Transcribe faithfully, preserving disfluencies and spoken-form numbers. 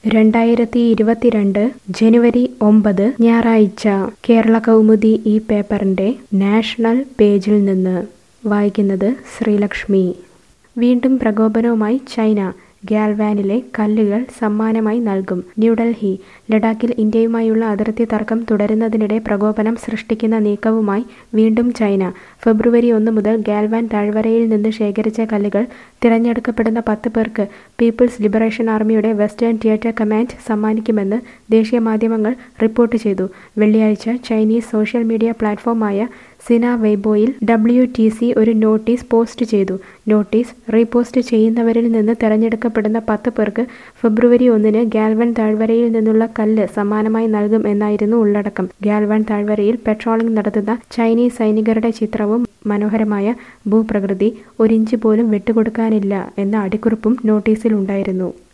രണ്ടായിരത്തി ഇരുപത്തിരണ്ട് ജനുവരി ഒമ്പത് ഞായറാഴ്ച കേരള കൗമുദി ഈ പേപ്പറിന്റെ നാഷണൽ പേജിൽ നിന്ന് വായിക്കുന്നത് ശ്രീലക്ഷ്മി. വീണ്ടും പ്രകോപനവുമായി ചൈന. ഗാൽവാനിലെ കല്ലുകൾ സമ്മാനമായി നൽകും. ന്യൂഡൽഹി. ലഡാക്കിൽ ഇന്ത്യയുമായുള്ള അതിർത്തി തർക്കം തുടരുന്നതിനിടെ പ്രകോപനം സൃഷ്ടിക്കുന്ന നീക്കവുമായി വീണ്ടും ചൈന. ഫെബ്രുവരി ഒന്ന് മുതൽ ഗാൽവാൻ താഴ്വരയിൽ നിന്ന് ശേഖരിച്ച കല്ലുകൾ തിരഞ്ഞെടുക്കപ്പെടുന്ന പത്ത് പേർക്ക് പീപ്പിൾസ് ലിബറേഷൻ ആർമിയുടെ വെസ്റ്റേൺ തിയേറ്റർ കമാൻഡ് സമ്മാനിക്കുമെന്ന് ദേശീയ മാധ്യമങ്ങൾ റിപ്പോർട്ട് ചെയ്തു. വെള്ളിയാഴ്ച ചൈനീസ് സോഷ്യൽ മീഡിയ പ്ലാറ്റ്ഫോമായ സിന വെയ്ബോയിൽ ഡബ്ല്യു ടി സി ഒരു നോട്ടീസ് പോസ്റ്റ് ചെയ്തു. നോട്ടീസ് റീപോസ്റ്റ് ചെയ്യുന്നവരിൽ നിന്ന് തെരഞ്ഞെടുക്കപ്പെടുന്ന പത്ത് പേർക്ക് ഫെബ്രുവരി ഒന്നിന് ഗാൽവാൻ താഴ്വരയിൽ നിന്നുള്ള കല്ല് സമ്മാനമായി നൽകും എന്നായിരുന്നു ഉള്ളടക്കം. ഗാൽവാൻ താഴ്വരയിൽ പെട്രോളിംഗ് നടത്തുന്ന ചൈനീസ് സൈനികരുടെ ചിത്രവും മനോഹരമായ ഭൂപ്രകൃതി, ഒരിഞ്ച് പോലും വിട്ടുകൊടുക്കാനില്ല എന്ന അടിക്കുറിപ്പും നോട്ടീസിലുണ്ടായിരുന്നു.